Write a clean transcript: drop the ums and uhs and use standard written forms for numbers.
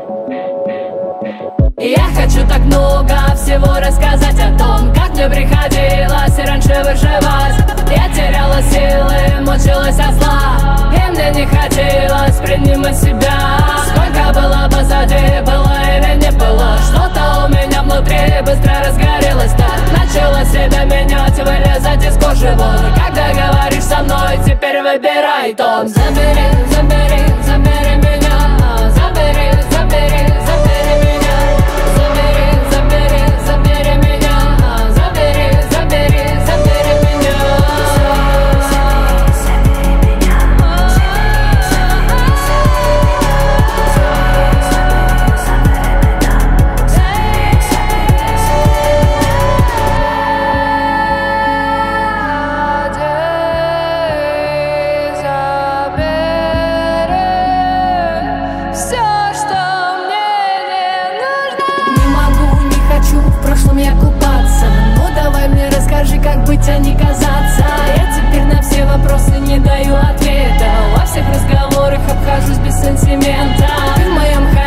Я хочу так много всего рассказать о том, как мне приходилось раньше выживать. Я теряла силы, мучилась от зла, и мне не хотелось принимать себя. Сколько было позади, было или не было, что-то у меня внутри быстро разгорелось так. Начала себя менять, вылезать из кожи вон. Когда говоришь со мной, теперь выбирай тон. Забери, забери, забери меня, забери, забери, забери меня. Забери, забери, забери меня, забери, забери, забери меня. Все, что мне не нужно. Не могу, не хочу в прошлом я купаться. Ну давай мне расскажи, как быть, а не казаться. Я теперь на все вопросы не даю ответа. Во всех разговорах обхожусь без сантимента. Ты в моем